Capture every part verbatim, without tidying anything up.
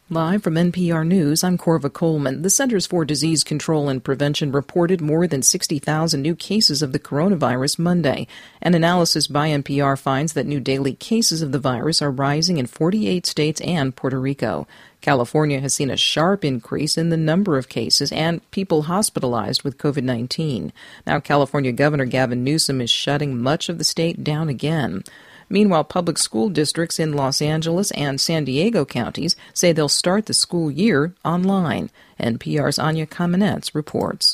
Live from N P R News, I'm Corva Coleman. The Centers for Disease Control and Prevention reported more than sixty thousand new cases of the coronavirus Monday. An analysis by N P R finds that new daily cases of the virus are rising in forty-eight states and Puerto Rico. California has seen a sharp increase in the number of cases and people hospitalized with covid nineteen. Now, California Governor Gavin Newsom is shutting much of the state down again. Meanwhile, public school districts in Los Angeles and San Diego counties say they'll start the school year online. N P R's Anya Kamenetz reports.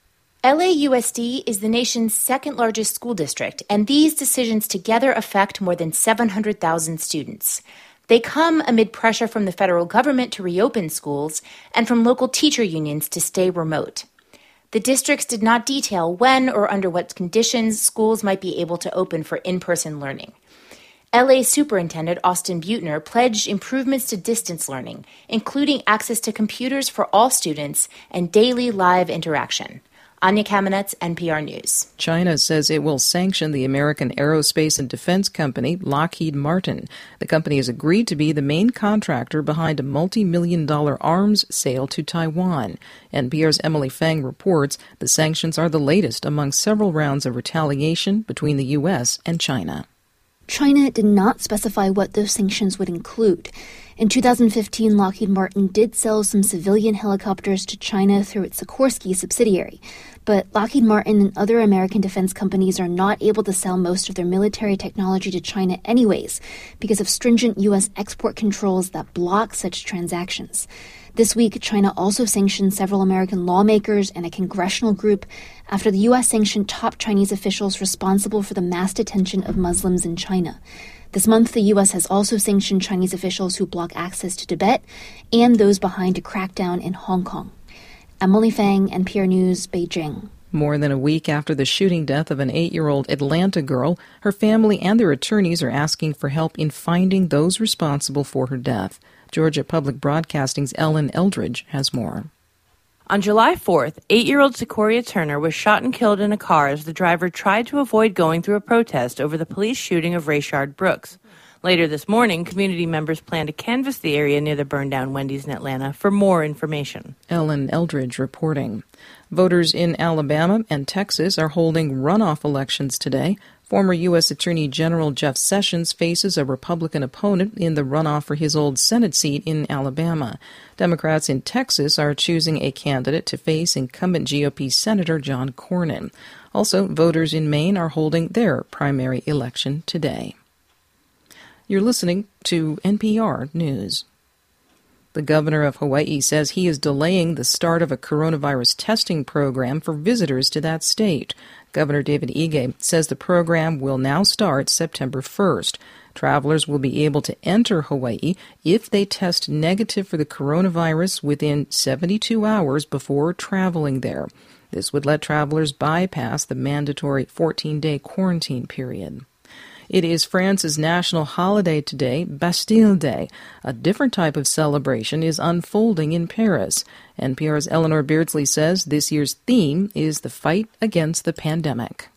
L A U S D is the nation's second largest school district, and these decisions together affect more than seven hundred thousand students. They come amid pressure from the federal government to reopen schools and from local teacher unions to stay remote. The districts did not detail when or under what conditions schools might be able to open for in-person learning. L A Superintendent Austin Butner pledged improvements to distance learning, including access to computers for all students and daily live interaction. Anya Kamenetz, N P R News. China says it will sanction the American aerospace and defense company Lockheed Martin. The company has agreed to be the main contractor behind a multi-million dollar arms sale to Taiwan. N P R's Emily Fang reports the sanctions are the latest among several rounds of retaliation between the U S and China. China did not specify what those sanctions would include. In two thousand fifteen, Lockheed Martin did sell some civilian helicopters to China through its Sikorsky subsidiary. But Lockheed Martin and other American defense companies are not able to sell most of their military technology to China anyways because of stringent U S export controls that block such transactions. This week, China also sanctioned several American lawmakers and a congressional group after the U S sanctioned top Chinese officials responsible for the mass detention of Muslims in China. This month, the U S has also sanctioned Chinese officials who block access to Tibet and those behind a crackdown in Hong Kong. Emily Fang, N P R News, Beijing. More than a week after the shooting death of an eight-year-old Atlanta girl, her family and their attorneys are asking for help in finding those responsible for her death. Georgia Public Broadcasting's Ellen Eldridge has more. On July fourth, eight-year-old Sequoia Turner was shot and killed in a car as the driver tried to avoid going through a protest over the police shooting of Rayshard Brooks. Later this morning, community members plan to canvass the area near the burned-down Wendy's in Atlanta for more information. Ellen Eldridge reporting. Voters in Alabama and Texas are holding runoff elections today. Former U S Attorney General Jeff Sessions faces a Republican opponent in the runoff for his old Senate seat in Alabama. Democrats in Texas are choosing a candidate to face incumbent G O P Senator John Cornyn. Also, voters in Maine are holding their primary election today. You're listening to N P R News. The governor of Hawaii says he is delaying the start of a coronavirus testing program for visitors to that state. Governor David Ige says the program will now start September first. Travelers will be able to enter Hawaii if they test negative for the coronavirus within seventy-two hours before traveling there. This would let travelers bypass the mandatory fourteen-day quarantine period. It is France's national holiday today, Bastille Day. A different type of celebration is unfolding in Paris. N P R's Eleanor Beardsley says this year's theme is the fight against the pandemic.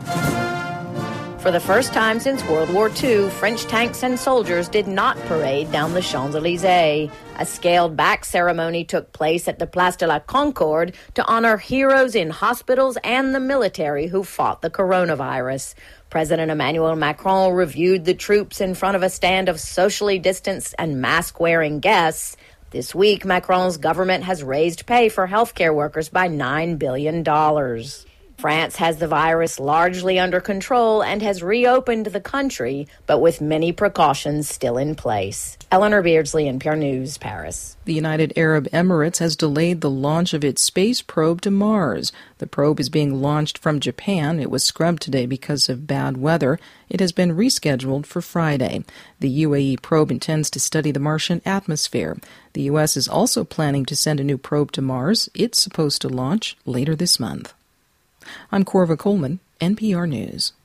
For the first time since World War Two, French tanks and soldiers did not parade down the Champs-Élysées. A scaled-back ceremony took place at the Place de la Concorde to honor heroes in hospitals and the military who fought the coronavirus. President Emmanuel Macron reviewed the troops in front of a stand of socially distanced and mask-wearing guests. This week, Macron's government has raised pay for healthcare workers by nine billion dollars. France has the virus largely under control and has reopened the country, but with many precautions still in place. Eleanor Beardsley, N P R News, Paris. The United Arab Emirates has delayed the launch of its space probe to Mars. The probe is being launched from Japan. It was scrubbed today because of bad weather. It has been rescheduled for Friday. The U A E probe intends to study the Martian atmosphere. The U S is also planning to send a new probe to Mars. It's supposed to launch later this month. I'm Corva Coleman, N P R News.